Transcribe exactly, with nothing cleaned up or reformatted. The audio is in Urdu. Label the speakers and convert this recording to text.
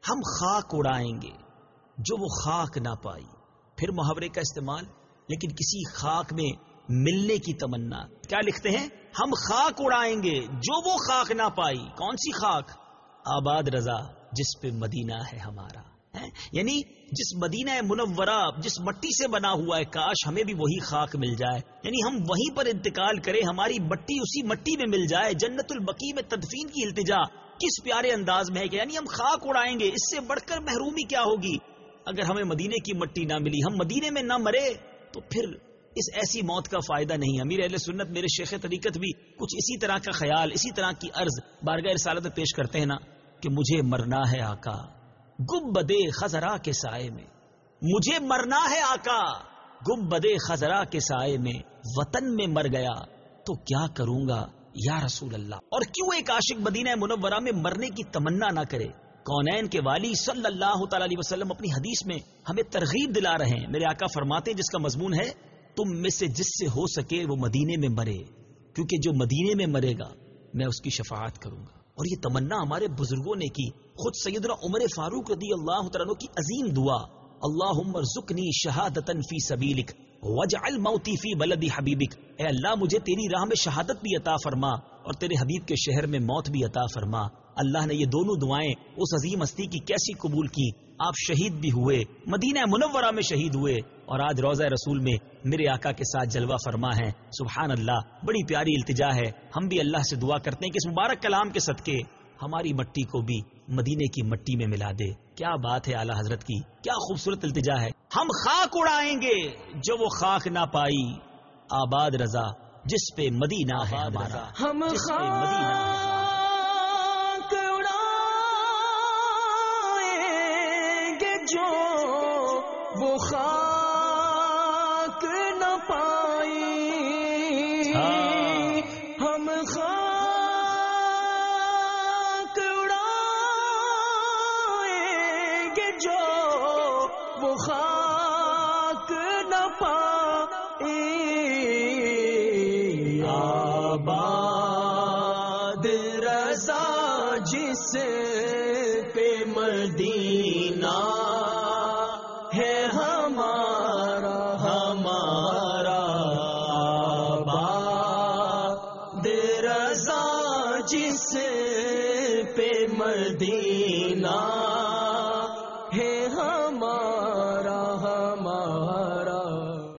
Speaker 1: ہم خاک اڑائیں گے جو وہ خاک نہ پائی. پھر محاورے کا استعمال، لیکن کسی خاک میں ملنے کی تمنا. کیا لکھتے ہیں؟ ہم خاک اڑائیں گے جو وہ خاک نہ پائی. کون سی خاک؟ آباد رضا جس پہ مدینہ ہے ہمارا. ہے یعنی جس مدینہ منورہ جس مٹی سے بنا ہوا ہے، کاش ہمیں بھی وہی خاک مل جائے. یعنی ہم وہیں پر انتقال کریں، ہماری مٹی اسی مٹی میں مل جائے. جنت البقیع میں تدفین کی التجا کس پیارے انداز میں ہے کہ یعنی ہم خاک اڑائیں گے. اس سے بڑھ کر محرومی کیا ہوگی؟ اگر ہمیں مدینے کی مٹی نہ ملی، ہم مدینے میں نہ مرے، تو پھر اس ایسی موت کا فائدہ نہیں. امیر اہل سنت میرے شیخ طریقت بھی کچھ اسی طرح کا خیال، اسی طرح کی عرض بارگاہ رسالت میں پیش کرتے ہیں نا کہ مجھے مرنا ہے آقا گنبدے خضرا کے سائے میں. مجھے مرنا ہے آقا گنبدے خضرا کے سائے میں. وطن میں مر گیا تو کیا کروں گا یا رسول اللہ. اور کیوں ایک عاشق مدینہ منورہ میں مرنے کی تمنا نہ کرے؟ کونین کے والی صلی اللہ تعالی علیہ وسلم اپنی حدیث میں ہمیں ترغیب دلا رہے ہیں. میرے آقا فرماتے ہیں جس کا مضمون ہے تم میں سے جس سے ہو سکے وہ مدینے میں مرے، کیونکہ جو مدینے میں مرے گا میں اس کی شفاعت کروں گا. اور یہ تمنا ہمارے بزرگوں نے کی. خود سیدنا عمر فاروق رضی اللہ تعالیٰ عنہ کی عظیم دعا، اللہم ارزقنی شہادتا فی سبیلک واجعل موتی فی بلد حبیبک. اے اللہ مجھے تیری راہ میں شہادت بھی عطا فرما اور تیرے حبیب کے شہر میں موت بھی عطا فرما. اللہ نے یہ دونوں دعائیں اس عظیم ہستی کی کیسی قبول کی. آپ شہید بھی ہوئے، مدینہ منورہ میں شہید ہوئے، اور آج روضہ رسول میں میرے آقا کے ساتھ جلوہ فرما ہے. سبحان اللہ، بڑی پیاری التجا ہے. ہم بھی اللہ سے دعا کرتے ہیں کہ اس مبارک کلام کے صدقے ہماری مٹی کو بھی مدینے کی مٹی میں ملا دے. کیا بات ہے اعلیٰ حضرت کی، کیا خوبصورت التجا ہے. ہم خاک اڑائیں گے جو وہ خاک نہ پائی. آباد رضا جس پہ مدینہ ہے ہمارا.
Speaker 2: ہم خاک جو وہ خاک نہ پائی. ہم خاک اڑائیں گے جو وہ خاک نہ پائی. آباد رضا جس پہ مدینہ ہے ہمارا ہمارا. آباد رضا جس پہ مدینہ